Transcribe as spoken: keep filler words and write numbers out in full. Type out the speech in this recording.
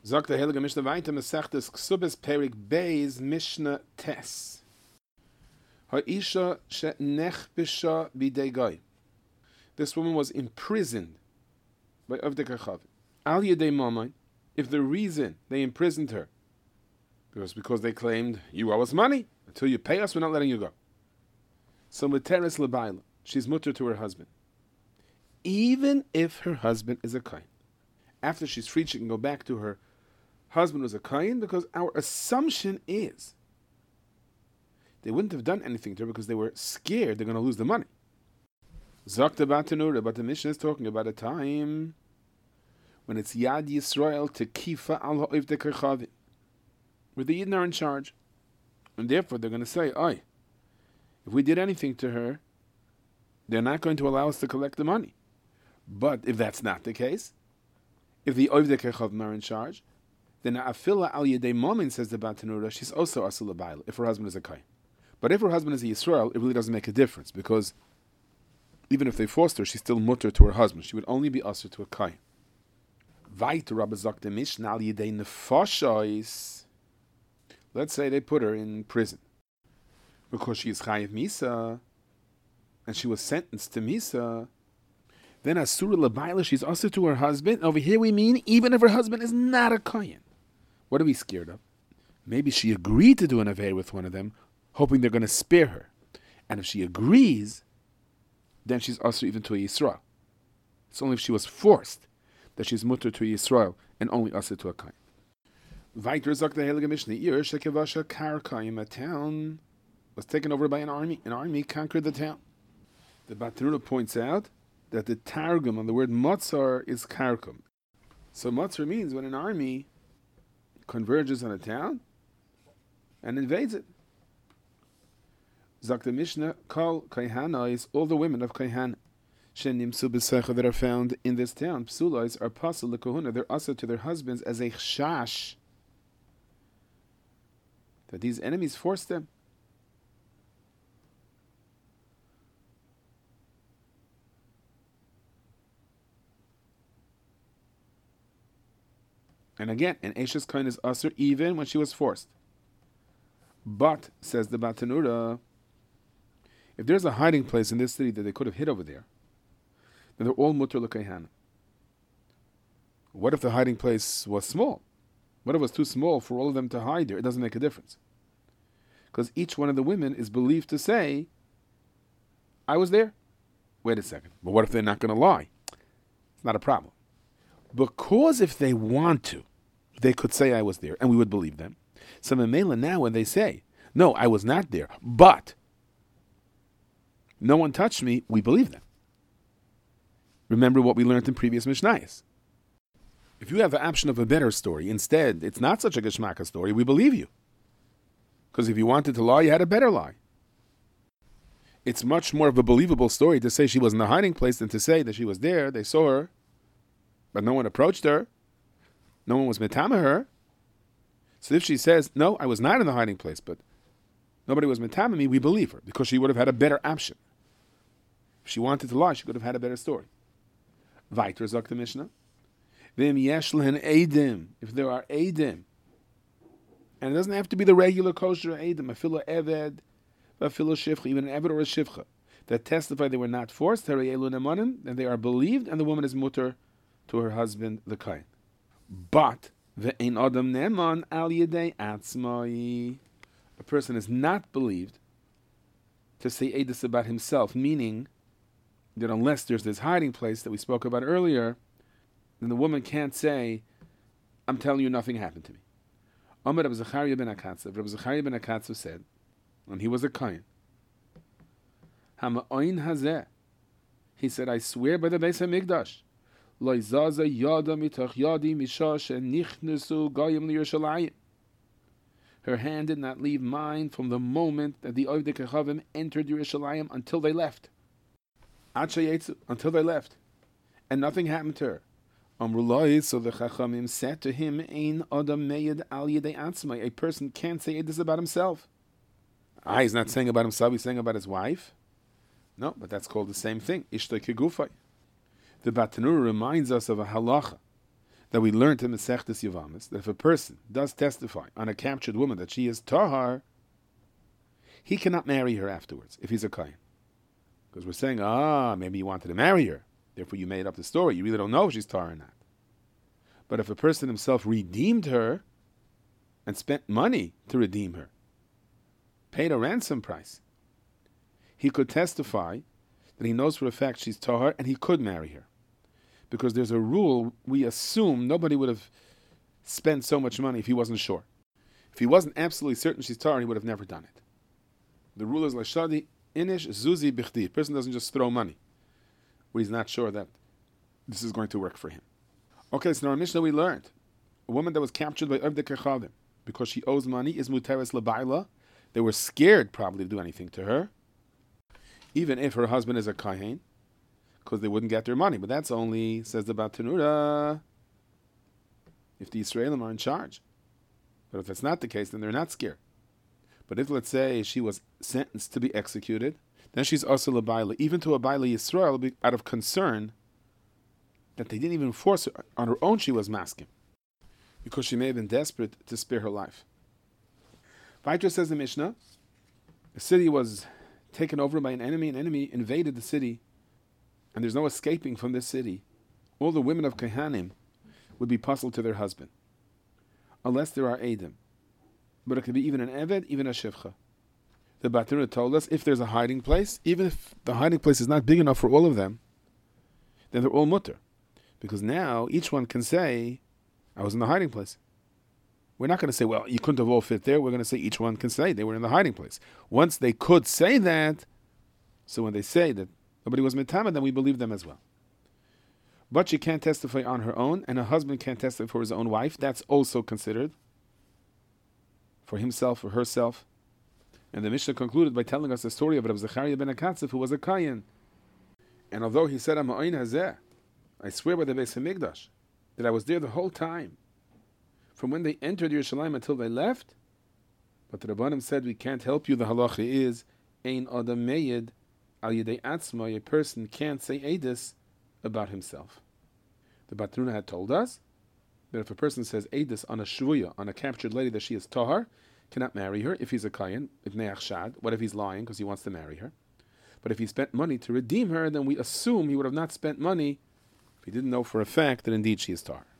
Sagt der Heilige Mishnah weiter, Mesechtes Ksubes Perik Beis Mishnah Tes. Ha'isha she'nechbisha b'dei goy. This woman was imprisoned by Ovdei Kechavim. Al yedei mamay, if the reason they imprisoned her was because they claimed, you owe us money, until you pay us, we're not letting you go. So Muteres L'bayla, she's mutter to her husband. Even if her husband is a kain. After she's freed, she can go back to her husband who's a kain, because our assumption is they wouldn't have done anything to her because they were scared they're going to lose the money. Zakta Batanura, but the Mishnah is talking about a time when it's Yad Yisrael to Kifa al Ha'ovdei Kechavim, where the Yidden are in charge. And therefore they're going to say, oi, if we did anything to her, they're not going to allow us to collect the money. But if that's not the case, if the Ovdei Kechavim are in charge, then Afila al Yedei Momin, says the Batanura, she's also Asul L'bayla, if her husband is a Kain. But if her husband is a Yisrael, it really doesn't make a difference, because even if they forced her, she's still mutter to her husband. She would only be usher to a Kain. Vait Rabba Zakta Mishnah al Yedei Nefashos. Let's say they put her in prison because she is Chayiv Misa and she was sentenced to Misa. Then Asura L'bayla, she's usher to her husband. Over here we mean even if her husband is not a Kain. What are we scared of? Maybe she agreed to do an affair with one of them, hoping they're going to spare her. And if she agrees, then she's usher even to a Yisrael. It's only if she was forced that she's mutter to a Yisrael and only usher to a Kain. Weiter sagt der Heilige Mishnah, Ir shekevasha Karkaim, a town was taken over by an army. An army conquered the town. The Batanura points out that the Targum on the word Matzar is Karkum. So Matzar means when an army converges on a town and invades it. Sagt the Mishnah, Kol Kaihana is all the women of Kaihana. Shenimsu b'secha that are found in this town. Psulais are pasul l'kohuna. They're also to their husbands as a chash that these enemies forced them. And again, an Eshes Kain is usher even when she was forced. But, says the Batanura, if there's a hiding place in this city that they could have hid over there, then they're all mutter l'kayhana. What if the hiding place was small? What if it was too small for all of them to hide there? It doesn't make a difference. Because each one of the women is believed to say, I was there. Wait a second. But what if they're not going to lie? It's not a problem. Because if they want to, they could say I was there, and we would believe them. So Mamela now when they say, no, I was not there, but no one touched me, we believe them. Remember what we learned in previous Mishnayos. If you have the option of a better story, instead, it's not such a Geshmaka story, we believe you. Because if you wanted to lie, you had a better lie. It's much more of a believable story to say she was in the hiding place than to say that she was there, they saw her, but no one approached her, no one was metama her. So if she says, no, I was not in the hiding place, but nobody was metama me, we believe her, because she would have had a better option. If she wanted to lie, she could have had a better story. Weiter sagt the Mishnah. Vim yeshlehen edim. If there are edim, and it doesn't have to be the regular kosher edim, a filo eved, a filo shivcha, even an eved or a shivcha, that testify they were not forced, and they are believed, and the woman is mutter to her husband, the kain. But ve'ein adam neman al yedei atzmai. A person is not believed to say edus about himself, meaning that unless there's this hiding place that we spoke about earlier, then the woman can't say, I'm telling you nothing happened to me. Amar Rabbi Zechariah ben Akatzav, Rabbi Zechariah ben Akatzav said, and he was a kain, Hama'oin hazeh, he said, I swear by the Beis HaMikdash, Lo izaza yada mitach yadi misha shenichnesu goyim liyerushalayim. Her hand did not leave mine from the moment that the Ovdei Kechavim entered Yerushalayim until they left. Until they left. And nothing happened to her. Amrullah, so the Chachamim said to him, Ein adam meyed al yedei atzmai. A person can't say this about himself. Ah, he's not saying about himself, he's saying about his wife. No, but that's called the same thing. Ishtoi kegufai. The Batanura reminds us of a halacha that we learned in Masechtas Yavamis, that if a person does testify on a captured woman that she is tahar, he cannot marry her afterwards if he's a kohen. Because we're saying, ah, maybe you wanted to marry her, therefore you made up the story. You really don't know if she's tahar or not. But if a person himself redeemed her and spent money to redeem her, paid a ransom price, he could testify that he knows for a fact she's tahar and he could marry her. Because there's a rule, we assume nobody would have spent so much money if he wasn't sure. If he wasn't absolutely certain she's tahar, he would have never done it. The rule is lashadi inish zuzi bichdi. A person doesn't just throw money when he's not sure that this is going to work for him. Okay, so in our Mishnah we learned a woman that was captured by Avdei Kechalim because she owes money is muteres lebaila. They were scared probably to do anything to her, even if her husband is a kohen, because they wouldn't get their money. But that's only, says the Batanura, if the Yisraelim are in charge. But if that's not the case, then they're not scared. But if, let's say, she was sentenced to be executed, then she's also lebaila, even to a baila Yisrael, out of concern that they didn't even force her. On her own, she was masking, because she may have been desperate to spare her life. Vaitra says the Mishnah, the city was taken over by an enemy, an enemy invaded the city, and there's no escaping from this city. All the women of Kehanim would be puzzled to their husband, unless there are Eidim. But it could be even an Eved, even a Shivcha. The Batanura told us, if there's a hiding place, even if the hiding place is not big enough for all of them, then they're all mutter. Because now each one can say, I was in the hiding place. We're not going to say, well, you couldn't have all fit there. We're going to say each one can say they were in the hiding place. Once they could say that, so when they say that nobody was mitama, then we believe them as well. But she can't testify on her own, and her husband can't testify for his own wife. That's also considered for himself or herself. And the Mishnah concluded by telling us the story of Rav Zechariah ben Akatzif, who was a Kayan. And although he said, Ama'oin hazeh, I swear by the Beis HaMikdash, that I was there the whole time, from when they entered Yerushalayim until they left, but the Rabbanim said, we can't help you. The halacha is, Ein Adam Meyed, Al Yedei Atzma, a person can't say Eidus about himself. The Batruna had told us that if a person says Eidus on a shvuya, on a captured lady, that she is tahar, cannot marry her if he's a kayan, if ne'achshad. What if he's lying because he wants to marry her? But if he spent money to redeem her, then we assume he would have not spent money if he didn't know for a fact that indeed she is tahar.